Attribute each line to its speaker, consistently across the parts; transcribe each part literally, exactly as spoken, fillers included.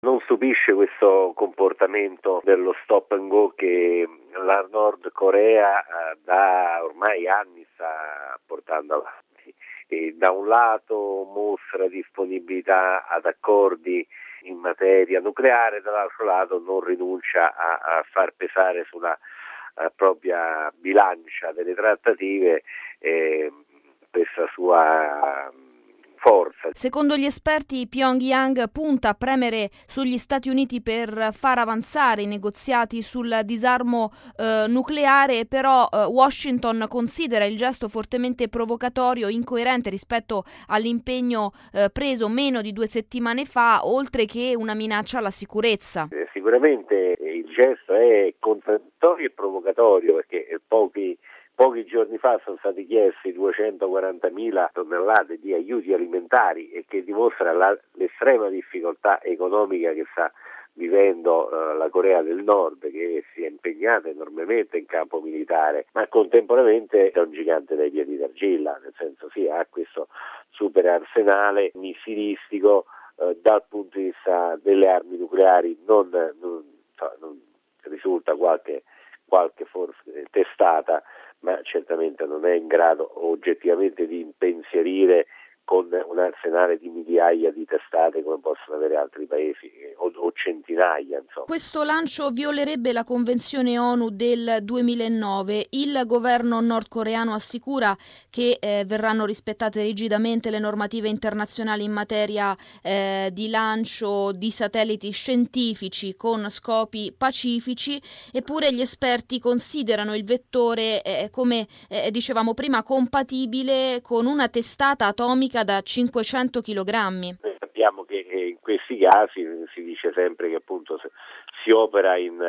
Speaker 1: Non stupisce questo comportamento dello stop and go che la Nord Corea eh, da ormai anni sta portando avanti. E da un lato mostra disponibilità ad accordi in materia nucleare, dall'altro lato non rinuncia a, a far pesare sulla a propria bilancia delle trattative eh, questa sua forza.
Speaker 2: Secondo gli esperti, Pyongyang punta a premere sugli Stati Uniti per far avanzare i negoziati sul disarmo eh, nucleare, però eh, Washington considera il gesto fortemente provocatorio, incoerente rispetto all'impegno eh, preso meno di due settimane fa, oltre che una minaccia alla sicurezza.
Speaker 1: Eh, sicuramente il gesto è contraddittorio e provocatorio, perché pochi Pochi giorni fa sono stati chiesti duecentoquarantamila tonnellate di aiuti alimentari, e che dimostra la, l'estrema difficoltà economica che sta vivendo eh, la Corea del Nord, che si è impegnata enormemente in campo militare, ma contemporaneamente è un gigante dai piedi d'argilla, nel senso sì, ha questo super arsenale missilistico, eh, dal punto di vista delle armi nucleari non, non, non risulta qualche, qualche forse testata, ma certamente non è in grado oggettivamente di impensierire con un arsenale di migliaia di testate come possono avere altri paesi, o, o centinaia, insomma.
Speaker 2: Questo lancio violerebbe la Convenzione ONU del duemilanove. Il governo nordcoreano assicura che eh, verranno rispettate rigidamente le normative internazionali in materia eh, di lancio di satelliti scientifici con scopi pacifici, eppure gli esperti considerano il vettore, eh, come eh, dicevamo prima, compatibile con una testata atomica da cinquecento chilogrammi.
Speaker 1: Noi sappiamo che in questi casi si dice sempre che appunto si opera in,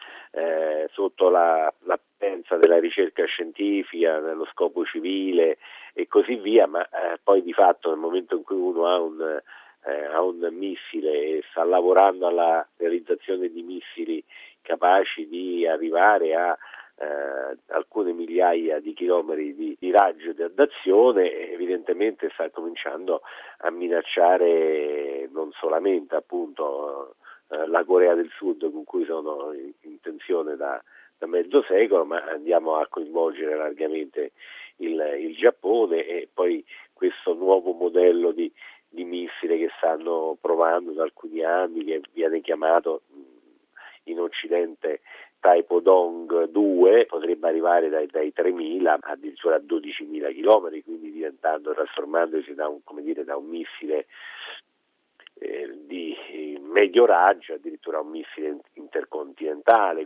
Speaker 1: eh, sotto la, la pensa della ricerca scientifica, nello scopo civile e così via, ma eh, poi di fatto nel momento in cui uno ha un, eh, ha un missile e sta lavorando alla realizzazione di missili capaci di arrivare a Eh, alcune migliaia di chilometri di, di raggio d'azione, evidentemente sta cominciando a minacciare non solamente appunto eh, la Corea del Sud, con cui sono in, in tensione da, da mezzo secolo, ma andiamo a coinvolgere largamente il, il Giappone e poi questo nuovo modello di, di missile che stanno provando da alcuni anni, che viene chiamato in Occidente Taepodong due, potrebbe arrivare dai, dai tremila addirittura a dodicimila chilometri, quindi diventando, trasformandosi da un, come dire, da un missile eh, di medio raggio addirittura a un missile intercontinentale.